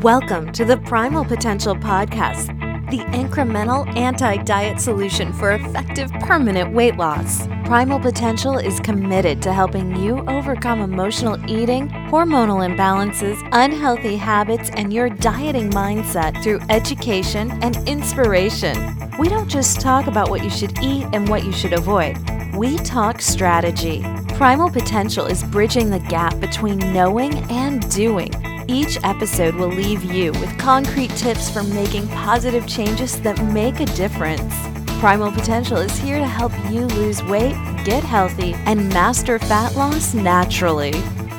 Welcome to the Primal Potential Podcast, the incremental anti-diet solution for effective permanent weight loss. Primal Potential is committed to helping you overcome emotional eating, hormonal imbalances, unhealthy habits, and your dieting mindset through education and inspiration. We don't just talk about what you should eat and what you should avoid. We talk strategy. Primal Potential is bridging the gap between knowing and doing. Each episode will leave you with concrete tips for making positive changes that make a difference. Primal Potential is here to help you lose weight, get healthy, and master fat loss naturally.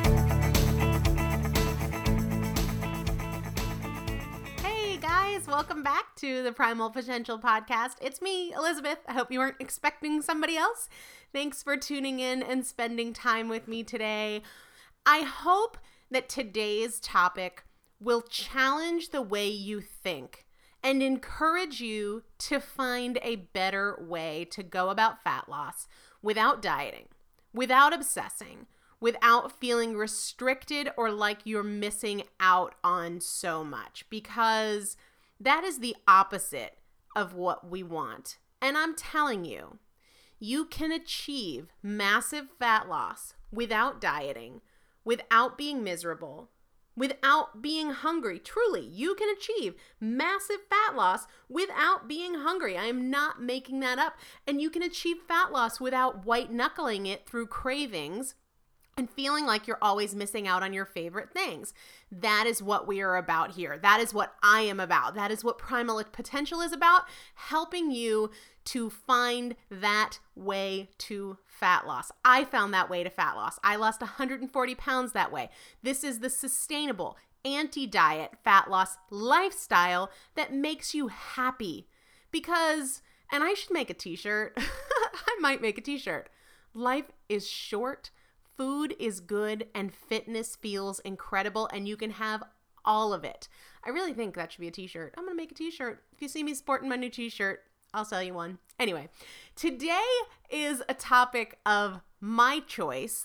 Hey guys, welcome back to the Primal Potential Podcast. It's me, Elizabeth. I hope you weren't expecting somebody else. Thanks for tuning in and spending time with me today. I hope that today's topic will challenge the way you think and encourage you to find a better way to go about fat loss without dieting, without obsessing, without feeling restricted or like you're missing out on so much, because that is the opposite of what we want. And I'm telling you, you can achieve massive fat loss without dieting, without being miserable, without being hungry. Truly, you can achieve massive fat loss without being hungry. I am not making that up. And you can achieve fat loss without white knuckling it through cravings and feeling like you're always missing out on your favorite things. That is what we are about here. That is what I am about. That is what Primal Potential is about, helping you to find that way to fat loss. I found that way to fat loss. I lost 140 pounds that way. This is the sustainable, anti-diet fat loss lifestyle that makes you happy. Because, and I should make a t-shirt. I might make a t-shirt. Life is short. Food is good and fitness feels incredible, and you can have all of it. I really think that should be a t-shirt. I'm going to make a t-shirt. If you see me sporting my new t-shirt, I'll sell you one. Anyway, today is a topic of my choice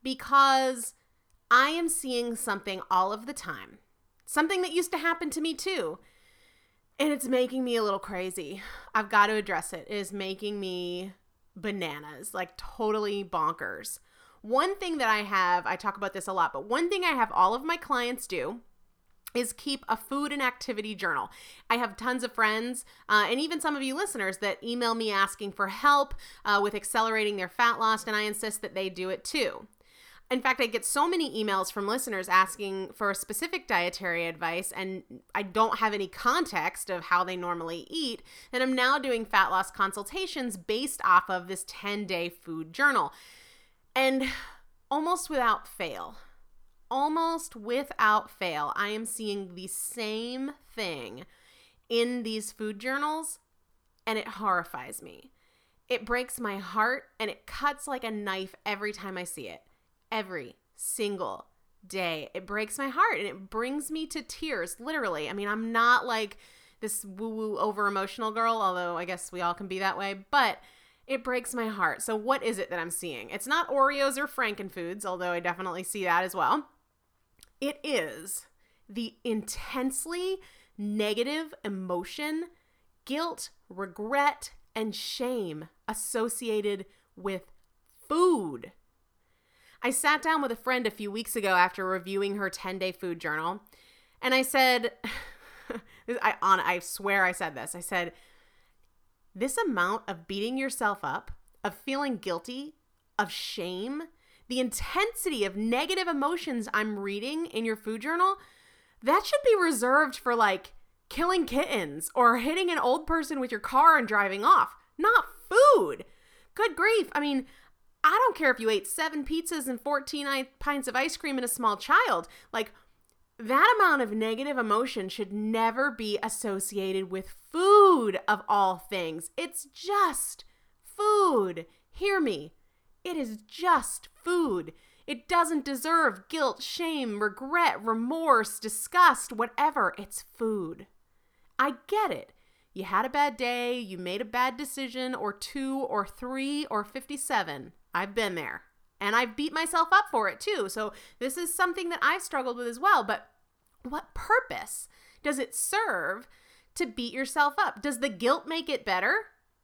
because I am seeing something all of the time. Something that used to happen to me too. And it's making me a little crazy. I've got to address it. It is making me bananas, like totally bonkers. One thing that I talk about this a lot, but one thing I have all of my clients do is keep a food and activity journal. I have tons of friends and even some of you listeners that email me asking for help with accelerating their fat loss, and I insist that they do it too. In fact, I get so many emails from listeners asking for specific dietary advice, and I don't have any context of how they normally eat, that I'm now doing fat loss consultations based off of this 10-day food journal. And almost without fail, I am seeing the same thing in these food journals, and it horrifies me. It breaks my heart, and it cuts like a knife every time I see it. Every single day. It breaks my heart, and it brings me to tears, literally. I mean, I'm not like this woo-woo over-emotional girl, although I guess we all can be that way, but it breaks my heart. So what is it that I'm seeing? It's not Oreos or Frankenfoods, although I definitely see that as well. It is the intensely negative emotion, guilt, regret, and shame associated with food. I sat down with a friend a few weeks ago after reviewing her 10-day food journal, and I said, I swear I said this. I said, this amount of beating yourself up, of feeling guilty, of shame, the intensity of negative emotions I'm reading in your food journal, that should be reserved for like killing kittens or hitting an old person with your car and driving off, not food. Good grief. I mean, I don't care if you ate 7 pizzas and 14 pints of ice cream and a small child. Like, that amount of negative emotion should never be associated with food of all things. It's just food. Hear me. It is just food. It doesn't deserve guilt, shame, regret, remorse, disgust, whatever. It's food. I get it. You had a bad day, you made a bad decision, or 2 or 3 or 57. I've been there. And I've beat myself up for it too. So this is something that I've struggled with as well. But What purpose does it serve to beat yourself up? Does the guilt make it better?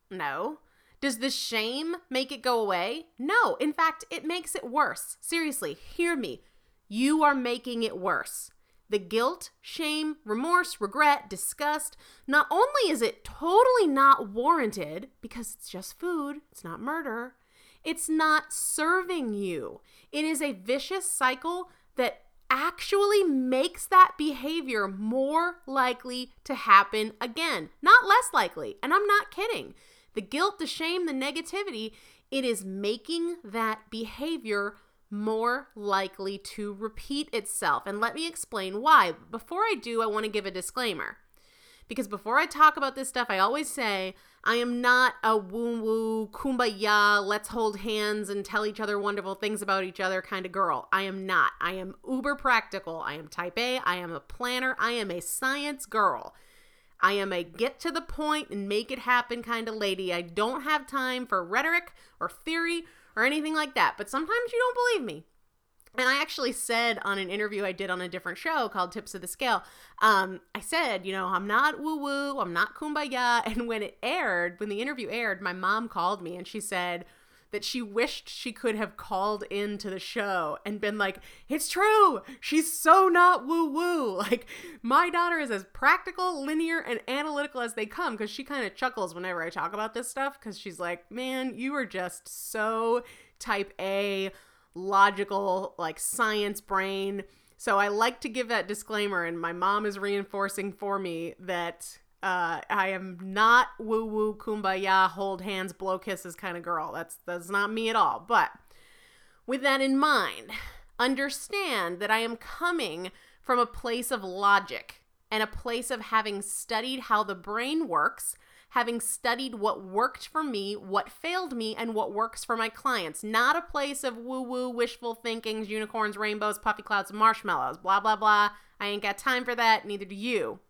No. Does the shame make it go away? No. In fact, it makes it worse. Seriously, hear me. You are making it worse. The guilt, shame, remorse, regret, disgust, not only is it totally not warranted, because it's just food, it's not murder, it's not serving you. It is a vicious cycle that actually makes that behavior more likely to happen again, not less likely. And I'm not kidding. The guilt, the shame, the negativity, it is making that behavior more likely to repeat itself. And let me explain why. Before I do, I want to give a disclaimer. Because before I talk about this stuff, I always say, I am not a woo-woo, kumbaya, let's hold hands and tell each other wonderful things about each other kind of girl. I am not. I am uber practical. I am type A. I am a planner. I am a science girl. I am a get to the point and make it happen kind of lady. I don't have time for rhetoric or theory or anything like that. But sometimes you don't believe me. And I actually said on an interview I did on a different show called Tips of the Scale, I said, I'm not woo-woo, I'm not kumbaya. And when the interview aired, my mom called me and she said that she wished she could have called into the show and been like, it's true, she's so not woo-woo. Like, my daughter is as practical, linear, and analytical as they come, because she kind of chuckles whenever I talk about this stuff, because she's like, man, you are just so type A, logical, like science brain. So I like to give that disclaimer, and my mom is reinforcing for me that I am not woo-woo, kumbaya, hold hands, blow kisses kind of girl. That's not me at all. But with that in mind, understand that I am coming from a place of logic and a place of having studied how the brain works, having studied what worked for me, what failed me, and what works for my clients. Not a place of woo-woo, wishful thinkings, unicorns, rainbows, puffy clouds, and marshmallows, blah, blah, blah. I ain't got time for that, neither do you.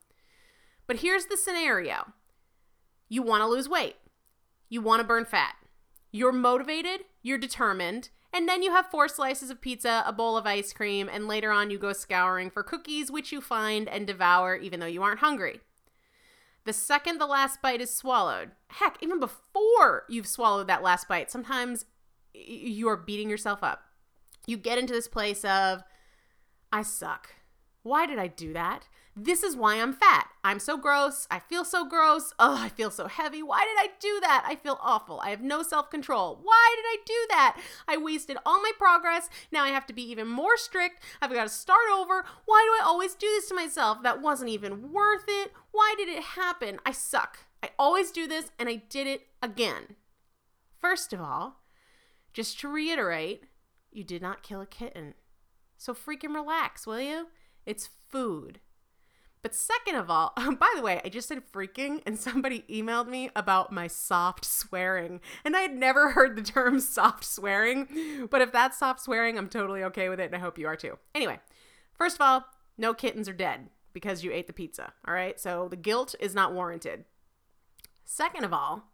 But here's the scenario. You want to lose weight. You want to burn fat. You're motivated, you're determined, and then you have 4 slices of pizza, a bowl of ice cream, and later on you go scouring for cookies, which you find and devour even though you aren't hungry. The second the last bite is swallowed, heck, even before you've swallowed that last bite, sometimes you are beating yourself up. You get into this place of, I suck. Why did I do that? This is why I'm fat. I'm so gross. I feel so gross. Oh, I feel so heavy. Why did I do that? I feel awful. I have no self-control. Why did I do that? I wasted all my progress. Now I have to be even more strict. I've got to start over. Why do I always do this to myself? That wasn't even worth it. Why did it happen? I suck. I always do this, and I did it again. First of all, just to reiterate, you did not kill a kitten. So freaking relax, will you? It's food. But second of all, by the way, I just said freaking, and somebody emailed me about my soft swearing. And I had never heard the term soft swearing, but if that's soft swearing, I'm totally okay with it, and I hope you are too. Anyway, first of all, no kittens are dead because you ate the pizza, all right? So the guilt is not warranted. Second of all,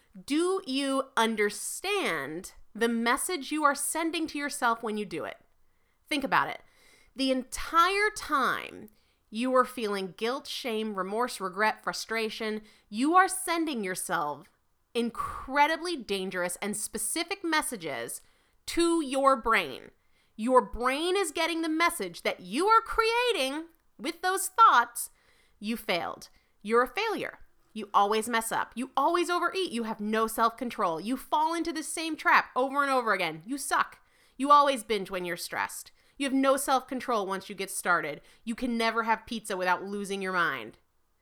do you understand the message you are sending to yourself when you do it? Think about it. The entire time you are feeling guilt, shame, remorse, regret, frustration, you are sending yourself incredibly dangerous and specific messages to your brain. Your brain is getting the message that you are creating with those thoughts. You failed. You're a failure. You always mess up. You always overeat. You have no self-control. You fall into the same trap over and over again. You suck. You always binge when you're stressed. You have no self-control once you get started. You can never have pizza without losing your mind.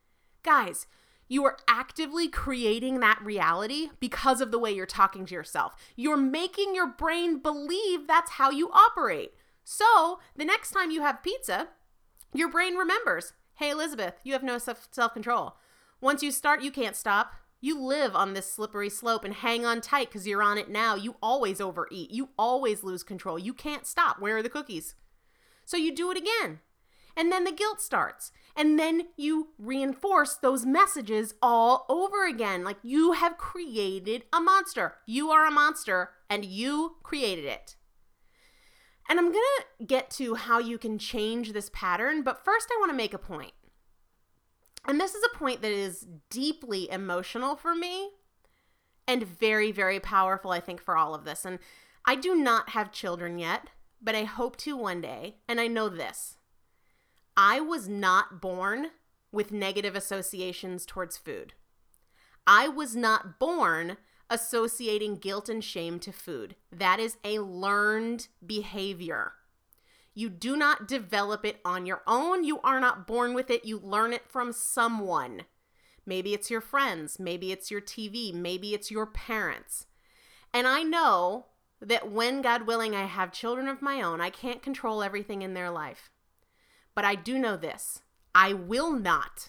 Guys, you are actively creating that reality because of the way you're talking to yourself. You're making your brain believe that's how you operate. So the next time you have pizza, your brain remembers, hey, Elizabeth, you have no self-control. Once you start, you can't stop. You live on this slippery slope and hang on tight because you're on it now. You always overeat. You always lose control. You can't stop. Where are the cookies? So you do it again. And then the guilt starts. And then you reinforce those messages all over again. Like you have created a monster. You are a monster and you created it. And I'm going to get to how you can change this pattern, but first I want to make a point. And this is a point that is deeply emotional for me and very, very powerful, I think, for all of this. And I do not have children yet, but I hope to one day. And I know this. I was not born with negative associations towards food. I was not born associating guilt and shame to food. That is a learned behavior. You do not develop it on your own. You are not born with it. You learn it from someone. Maybe it's your friends. Maybe it's your TV. Maybe it's your parents. And I know that when, God willing, I have children of my own, I can't control everything in their life. But I do know this. I will not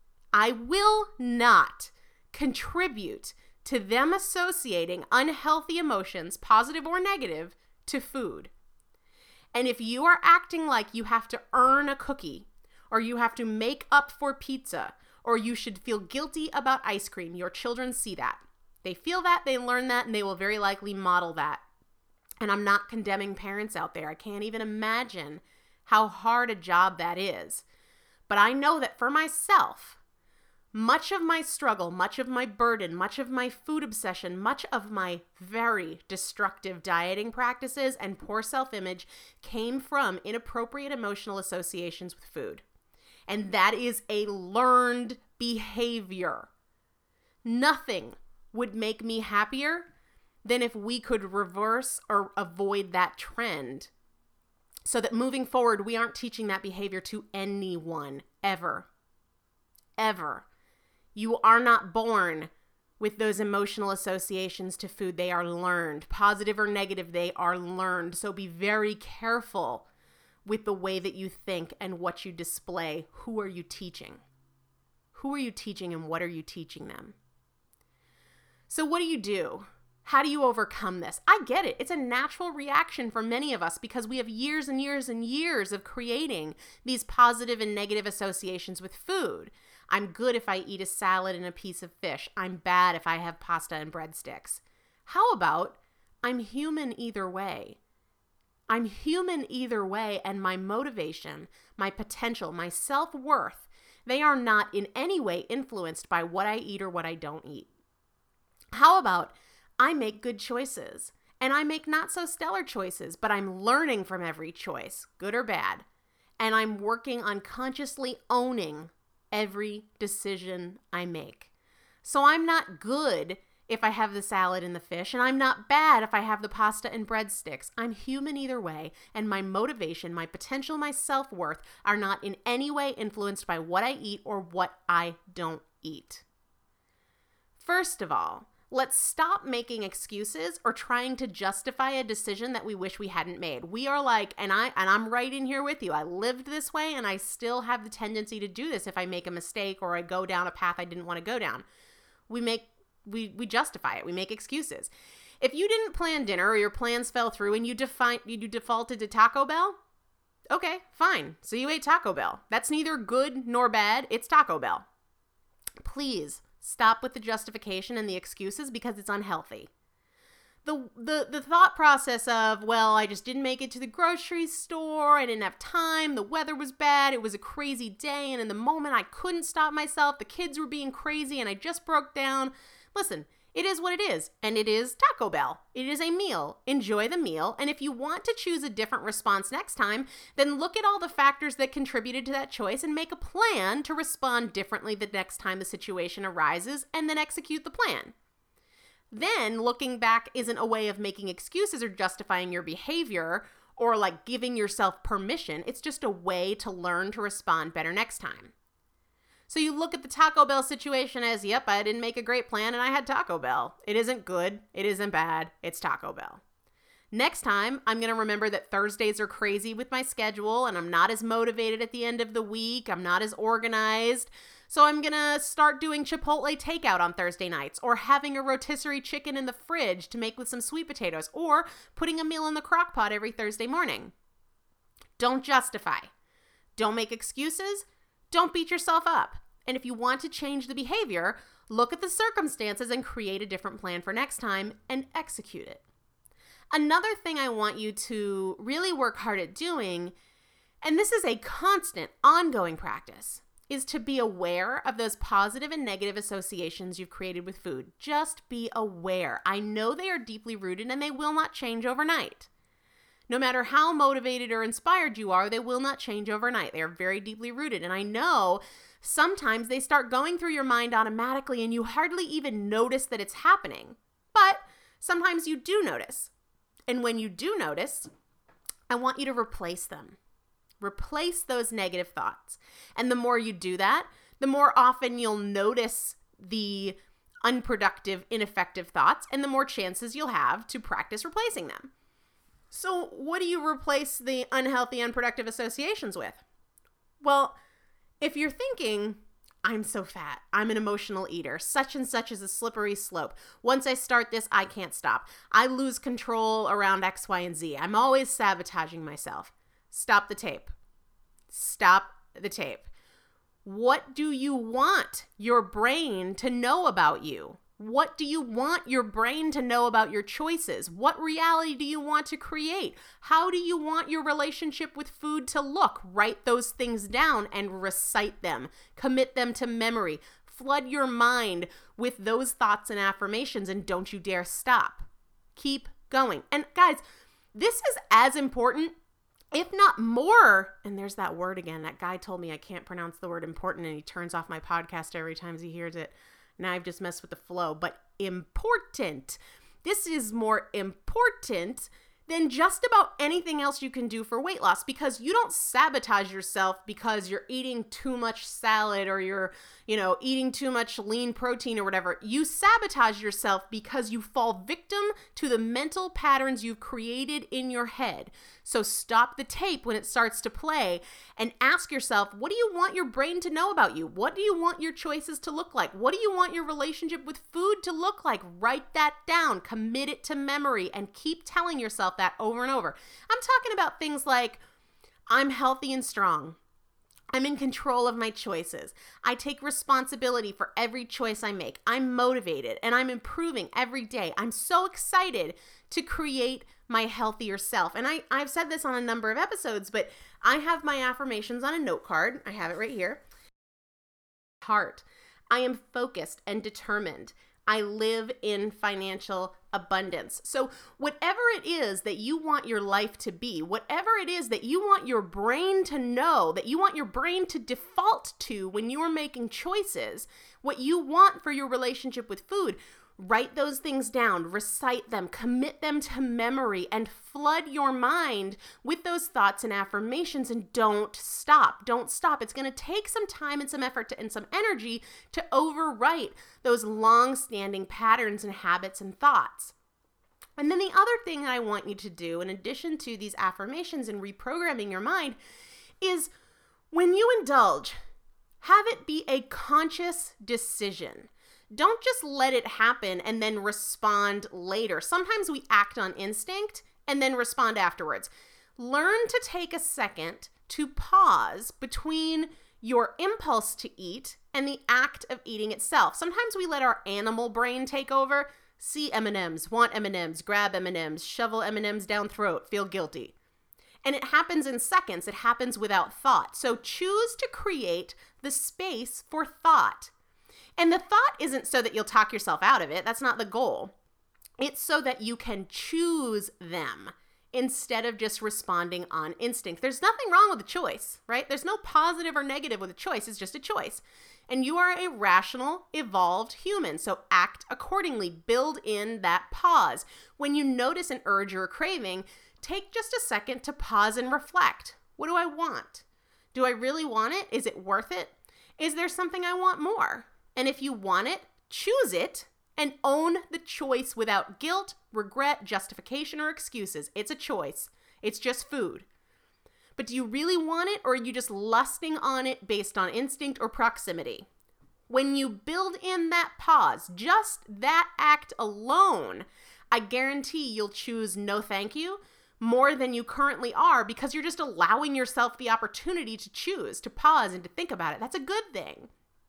contribute to them associating unhealthy emotions, positive or negative, to food. And if you are acting like you have to earn a cookie, or you have to make up for pizza, or you should feel guilty about ice cream, your children see that. They feel that, they learn that, and they will very likely model that. And I'm not condemning parents out there. I can't even imagine how hard a job that is. But I know that for myself, much of my struggle, much of my burden, much of my food obsession, much of my very destructive dieting practices and poor self-image came from inappropriate emotional associations with food. And that is a learned behavior. Nothing would make me happier than if we could reverse or avoid that trend so that moving forward, we aren't teaching that behavior to anyone, ever. Ever. You are not born with those emotional associations to food. They are learned. Positive or negative, they are learned. So be very careful with the way that you think and what you display. Who are you teaching? Who are you teaching and what are you teaching them? So what do? How do you overcome this? I get it. It's a natural reaction for many of us because we have years and years and years of creating these positive and negative associations with food. I'm good if I eat a salad and a piece of fish. I'm bad if I have pasta and breadsticks. How about I'm human either way? I'm human either way, and my motivation, my potential, my self-worth, they are not in any way influenced by what I eat or what I don't eat. How about I make good choices and I make not so stellar choices, but I'm learning from every choice, good or bad, and I'm working on consciously owning every decision I make. So I'm not good if I have the salad and the fish, and I'm not bad if I have the pasta and breadsticks. I'm human either way, and my motivation, my potential, my self-worth are not in any way influenced by what I eat or what I don't eat. First of all, let's stop making excuses or trying to justify a decision that we wish we hadn't made. We are like, and I'm right in here with you. I lived this way and I still have the tendency to do this if I make a mistake or I go down a path I didn't want to go down. We justify it. We make excuses. If you didn't plan dinner or your plans fell through and you defaulted to Taco Bell, okay, fine. So you ate Taco Bell. That's neither good nor bad. It's Taco Bell. Please stop with the justification and the excuses because it's unhealthy. The thought process of, well, I just didn't make it to the grocery store, I didn't have time, the weather was bad, it was a crazy day, and in the moment I couldn't stop myself, the kids were being crazy, and I just broke down. Listen, it is what it is, and it is Taco Bell. It is a meal. Enjoy the meal, and if you want to choose a different response next time, then look at all the factors that contributed to that choice and make a plan to respond differently the next time the situation arises, and then execute the plan. Then looking back isn't a way of making excuses or justifying your behavior or like giving yourself permission. It's just a way to learn to respond better next time. So you look at the Taco Bell situation as, yep, I didn't make a great plan and I had Taco Bell. It isn't good. It isn't bad. It's Taco Bell. Next time, I'm going to remember that Thursdays are crazy with my schedule and I'm not as motivated at the end of the week. I'm not as organized. So I'm going to start doing Chipotle takeout on Thursday nights or having a rotisserie chicken in the fridge to make with some sweet potatoes or putting a meal in the crock pot every Thursday morning. Don't justify. Don't make excuses. Don't beat yourself up. And if you want to change the behavior, look at the circumstances and create a different plan for next time and execute it. Another thing I want you to really work hard at doing, and this is a constant, ongoing practice, is to be aware of those positive and negative associations you've created with food. Just be aware. I know they are deeply rooted and they will not change overnight. No matter how motivated or inspired you are, they will not change overnight. They are very deeply rooted. And I know sometimes they start going through your mind automatically and you hardly even notice that it's happening. But sometimes you do notice. And when you do notice, I want you to replace them. Replace those negative thoughts. And the more you do that, the more often you'll notice the unproductive, ineffective thoughts, and the more chances you'll have to practice replacing them. So what do you replace the unhealthy, unproductive associations with? Well, if you're thinking, I'm so fat, I'm an emotional eater, such and such is a slippery slope. Once I start this, I can't stop. I lose control around X, Y, and Z. I'm always sabotaging myself. Stop the tape. Stop the tape. What do you want your brain to know about you? What do you want your brain to know about your choices? What reality do you want to create? How do you want your relationship with food to look? Write those things down and recite them. Commit them to memory. Flood your mind with those thoughts and affirmations, and don't you dare stop. Keep going. And guys, this is as important, if not more, and there's that word again. That guy told me I can't pronounce the word important, and he turns off my podcast every time he hears it. Now I've just messed with the flow, but important. This is more important than just about anything else you can do for weight loss, because you don't sabotage yourself because you're eating too much salad or you're, eating too much lean protein or whatever. You sabotage yourself because you fall victim to the mental patterns you've created in your head. So stop the tape when it starts to play and ask yourself, what do you want your brain to know about you? What do you want your choices to look like? What do you want your relationship with food to look like? Write that down, commit it to memory, and keep telling yourself that over and over. I'm talking about things like, I'm healthy and strong. I'm in control of my choices. I take responsibility for every choice I make. I'm motivated and I'm improving every day. I'm so excited to create my healthier self. And I've said this on a number of episodes, but I have my affirmations on a note card. I have it right here. Heart. I am focused and determined. I live in financial abundance. So whatever it is that you want your life to be, whatever it is that you want your brain to know, that you want your brain to default to when you're making choices, what you want for your relationship with food, write those things down, recite them, commit them to memory, and flood your mind with those thoughts and affirmations, and don't stop. Don't stop. It's going to take some time and some effort and some energy to overwrite those long-standing patterns and habits and thoughts. And then the other thing that I want you to do, in addition to these affirmations and reprogramming your mind, is when you indulge, have it be a conscious decision. Don't just let it happen and then respond later. Sometimes we act on instinct and then respond afterwards. Learn to take a second to pause between your impulse to eat and the act of eating itself. Sometimes we let our animal brain take over. See M&Ms, want M&Ms, grab M&Ms, shovel M&Ms down throat, feel guilty. And it happens in seconds. It happens without thought. So choose to create the space for thought. And the thought isn't so that you'll talk yourself out of it. That's not the goal. It's so that you can choose them instead of just responding on instinct. There's nothing wrong with a choice, right? There's no positive or negative with a choice. It's just a choice. And you are a rational, evolved human. So act accordingly. Build in that pause. When you notice an urge or a craving, take just a second to pause and reflect. What do I want? Do I really want it? Is it worth it? Is there something I want more? And if you want it, choose it and own the choice without guilt, regret, justification, or excuses. It's a choice. It's just food. But do you really want it, or are you just lusting on it based on instinct or proximity? When you build in that pause, just that act alone, I guarantee you'll choose no thank you more than you currently are, because you're just allowing yourself the opportunity to choose, to pause, and to think about it. That's a good thing.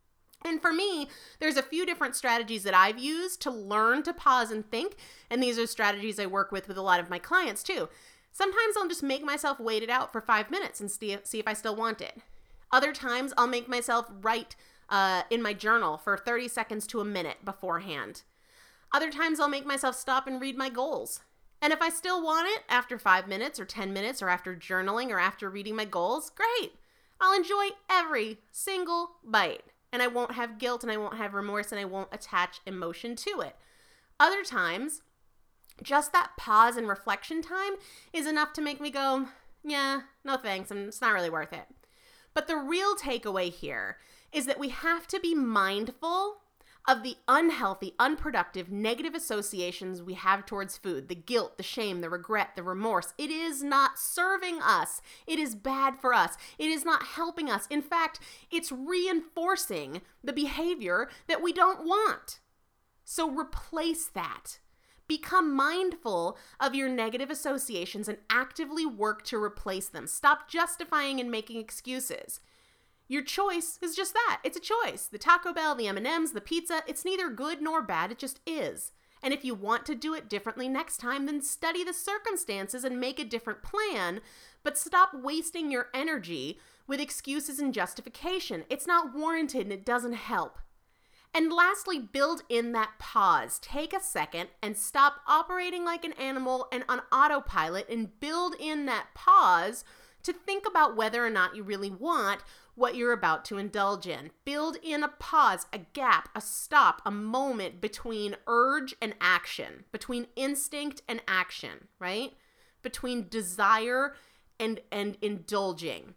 And for me, there's a few different strategies that I've used to learn to pause and think. And these are strategies I work with a lot of my clients too. Sometimes I'll just make myself wait it out for 5 minutes and see if I still want it. Other times I'll make myself write in my journal for 30 seconds to a minute beforehand. Other times I'll make myself stop and read my goals. And if I still want it after 5 minutes or 10 minutes or after journaling or after reading my goals, great. I'll enjoy every single bite. And I won't have guilt and I won't have remorse and I won't attach emotion to it. Other times, just that pause and reflection time is enough to make me go, yeah, no thanks, and it's not really worth it. But the real takeaway here is that we have to be mindful of the unhealthy, unproductive, negative associations we have towards food, the guilt, the shame, the regret, the remorse. It is not serving us. It is bad for us. It is not helping us. In fact, it's reinforcing the behavior that we don't want. So replace that. Become mindful of your negative associations and actively work to replace them. Stop justifying and making excuses. Your choice is just that. It's a choice. The Taco Bell, the M&Ms, the pizza, it's neither good nor bad. It just is. And if you want to do it differently next time, then study the circumstances and make a different plan, but stop wasting your energy with excuses and justification. It's not warranted and it doesn't help. And lastly, build in that pause. Take a second and stop operating like an animal and on autopilot and build in that pause to think about whether or not you really want what you're about to indulge in. Build in a pause, a gap, a stop, a moment between urge and action, between instinct and action, right? Between desire and indulging.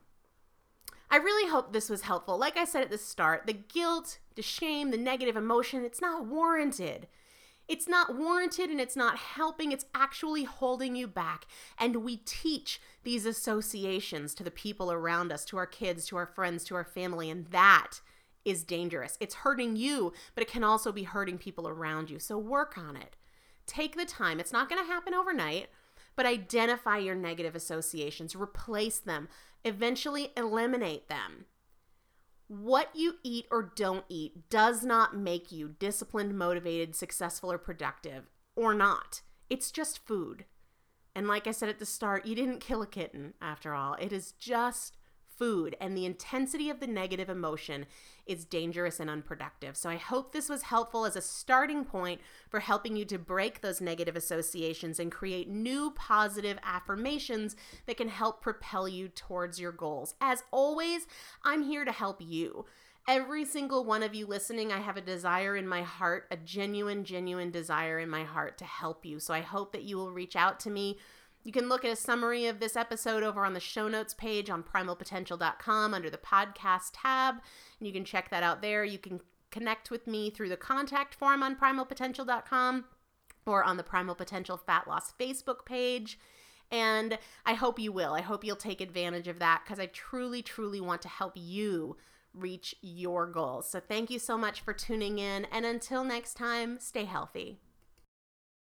I really hope this was helpful. Like I said at the start, the guilt, the shame, the negative emotion, it's not warranted. It's not warranted and it's not helping. It's actually holding you back. And we teach these associations to the people around us, to our kids, to our friends, to our family, and that is dangerous. It's hurting you, but it can also be hurting people around you. So work on it. Take the time. It's not going to happen overnight, but identify your negative associations, replace them, eventually eliminate them. What you eat or don't eat does not make you disciplined, motivated, successful, or productive, or not. It's just food. And like I said at the start, you didn't kill a kitten after all. It is just food, and the intensity of the negative emotion is dangerous and unproductive. So I hope this was helpful as a starting point for helping you to break those negative associations and create new positive affirmations that can help propel you towards your goals. As always, I'm here to help you. Every single one of you listening, I have a desire in my heart, a genuine desire in my heart to help you. So I hope that you will reach out to me. You can look at a summary of this episode over on the show notes page on primalpotential.com under the podcast tab, and you can check that out there. You can connect with me through the contact form on primalpotential.com or on the Primal Potential Fat Loss Facebook page. And I hope you will. I hope you'll take advantage of that because I truly want to help you reach your goals. So thank you so much for tuning in. And until next time, stay healthy.